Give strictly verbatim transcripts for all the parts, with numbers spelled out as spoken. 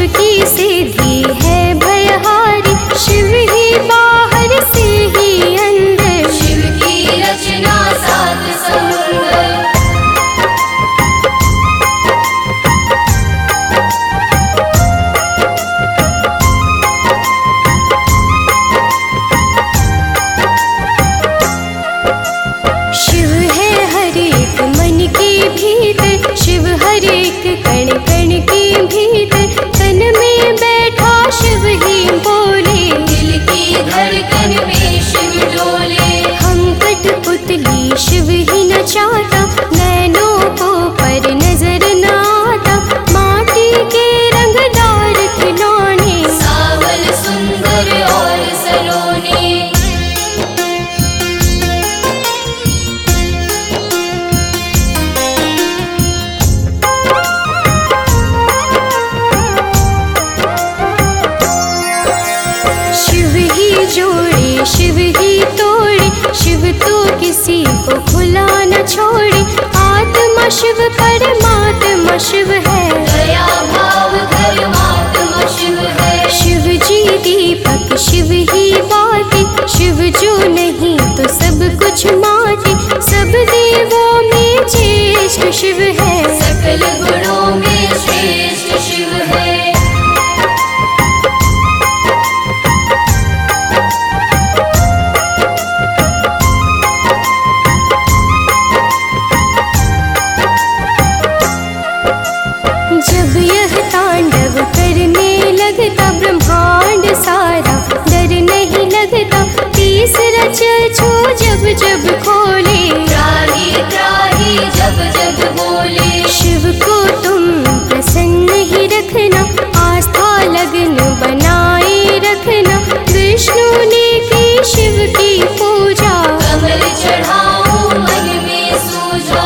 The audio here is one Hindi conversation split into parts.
की सिद्धि है भयहारी, शिव ही बाहर से ही अंदर, शिव की रचना सात समुंदर। शिव है हर एक मन के भीतर, शिव हर एक कण कण के भीतर, तन में बैठा शिव ही बोले, दिल की धड़कन में शिव डोले। हम कठपुतली शिव ही नचाता, नैनों को पर नजर न आता, माटी के रंगदार खिलौने, सावल सुंदर और सलोने। शिव ही जोड़े शिव ही तोड़े, शिव तो किसी को खुला न छोड़े, आत्मा शिव परमात्मा शिव है, दया भाव धर्मात्मा शिव है। शिव जी दीपक शिव ही बाती, शिव जो नहीं तो सब कुछ माटी, सब देवों में ज्येष्ठ शिव है, सकल गुणों में श्रेष्ठ शिव है। जब यह तांडव करने लगता, ब्रह्मांड सारा डर नहीं लगता, तीस रचल छो जब जब खोले, त्राही त्राही जब जब बोले। शिव को तुम प्रसन्न ही रखना, आस्था लगन बनाए रखना, विष्णु ने की शिव की पूजा, कमल चढ़ाओ मन में सूझा।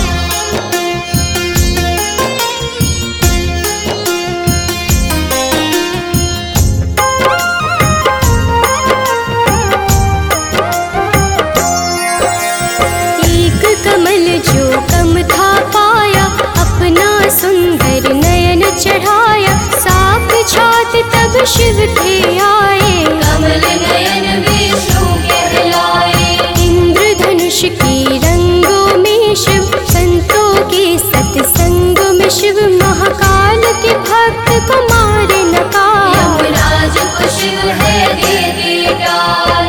एक कमल जो कम था पाया, अपना सुंदर नयन चढ़ाया, साक्षात तब शिव थे आए, कमल नयन विष्णु कहलाए। इंद्रधनुष की रंगों में शिव, संतों के सत्संग में शिव, महाकाल के भक्त को मारे नकार, यमराज को शिव है दे दे डाल।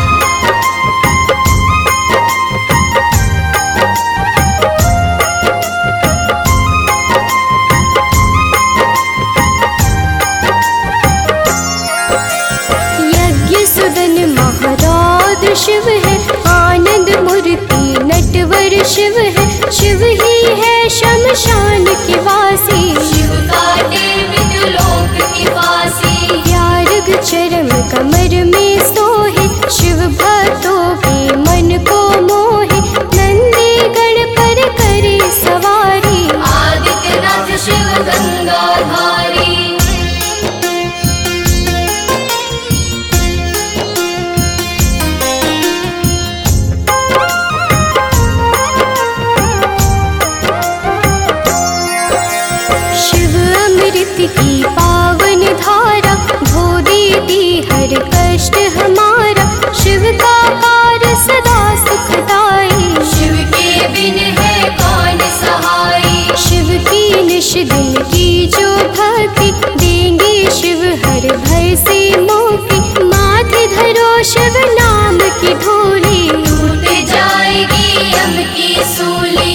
यज्ञ सुदन महाराज शिव है, आनंद मूर्ति नटवर शिव है, शिव ही है शमशान के वासी, शिव काटे मृत्युलोक की फांसी। त्याग चरम कमर में सोहे, शिव भक्तों के मन को मोहे, नंदी गण पर करे सवारी, आदित्यनाथ शिव गंगाधारी। शिव अमृत की पावन धारा, धो देती हर कष्ट हमारा, शिव का कार्य सदा सुखदाई, शिव के बिन है कौन सहाय। शिव की निश दिन की जो भक्ति, देंगे शिव हर भय से मुक्ति, माथे धरो शिव नाम की ढोली, टूट जाएगी यम की सूली।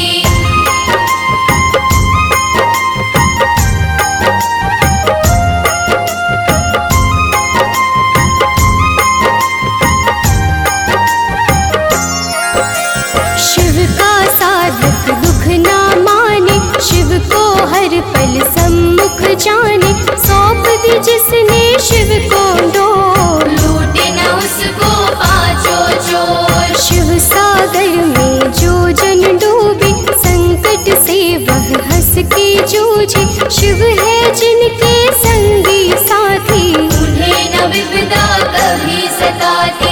शिव का साधक दुख ना माने, शिव को हर पल सम्मुख जाने, सौंप दी जिसने शिव को डोर, लूटे न उसको पांचों चोर। शिव सागर में जो जन डूबे, संकट से वह हंस के जूझे, शिव है जिनके संगी साथी, उन्हें न विपदा कभी सताती।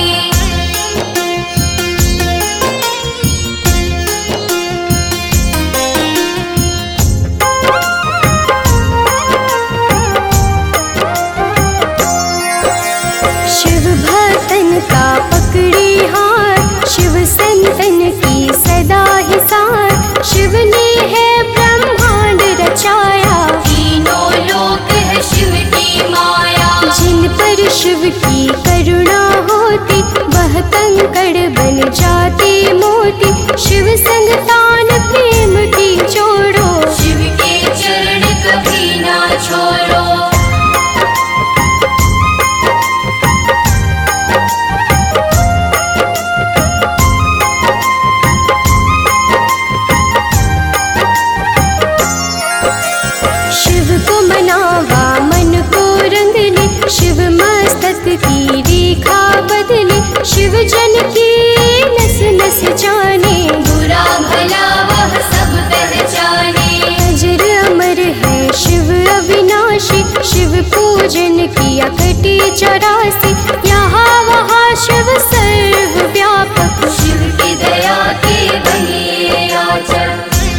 शिव की करुणा होती, वह कंकड़ बन जाते मोती। शिव संग तान प्रेम की जोड़ो, शिव के चरण कभी ना छोड़ो। शिव को मनावा मन को रंग ले, शिव मस्तक की रेखा बदले। शिव जन की नस नस जाने, बुरा भला वह सब पहचाने। अजर अमर है शिव अविनाशी, शिव पूजन किया कटी चौरासी। यहाँ वहाँ शिव सर्वव्यापक, शिव की दया के बनिए आचरण।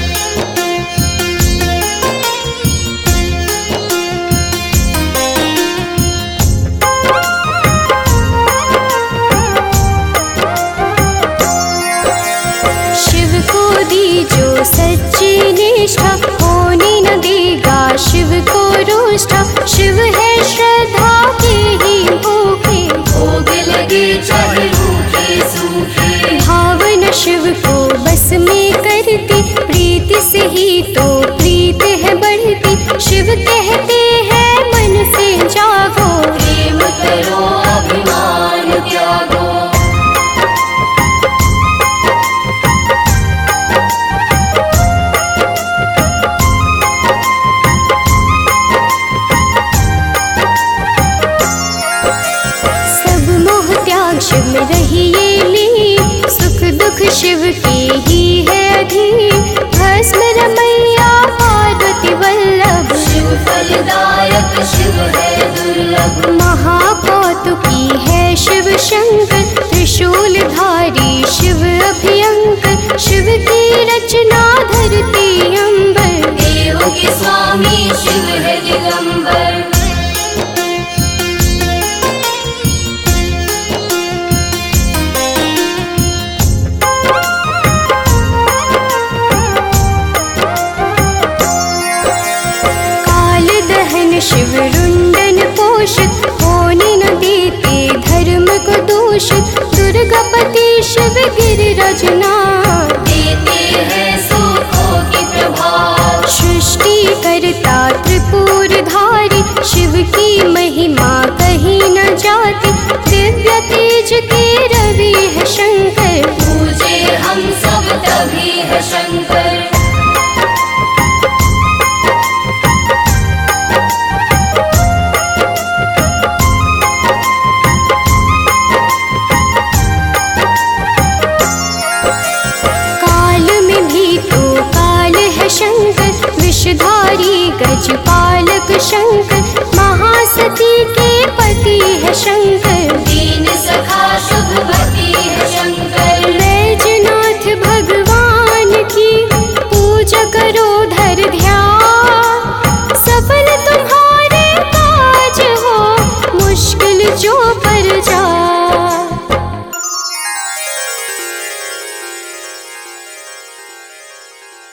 शिव को दी जो सच्ची निष्ठा, होने न देगा शिव को रोष्ठा। शिव है श्रद्धा के ही भूखे, भोग लगे चाहे रूखे सूखे। भावना शिव को बस में करती, प्रीति से ही तो प्रीत है बढ़ती। शिव कहते हैं मन से जागो, प्रेम करो अभिमान त्यागो। सब मोह त्याग शिव में रहिए लीन, सुख दुख शिव के ही है अधीन। भस्म रमैया पार्वती वल्लभ, शिव फलदायक शिव है दुर्लभ। महाकौतुकी है शिव शंकर, त्रिशूलधारी शिव अभयंकर। शिव की रचना धरती अंबर, देव के स्वामी शिव है दिगंबर। काल दहन शिव रुंडन पोषित, होने न देते धर्म को दूषित। दुर्गापति शिव गिरिराजनाथ, देते हैं सुखों की प्रभात। सृष्टि करता त्रिपुरधारी, शिव की महिमा कहीं न जाती। दिव्य तेज के रवि है शंकर, पूजे हम सब तभी है शंकर। काल में भी तो काल है शंकर, विषधारी गजपालक शंकर। महासती के पति है शंकर,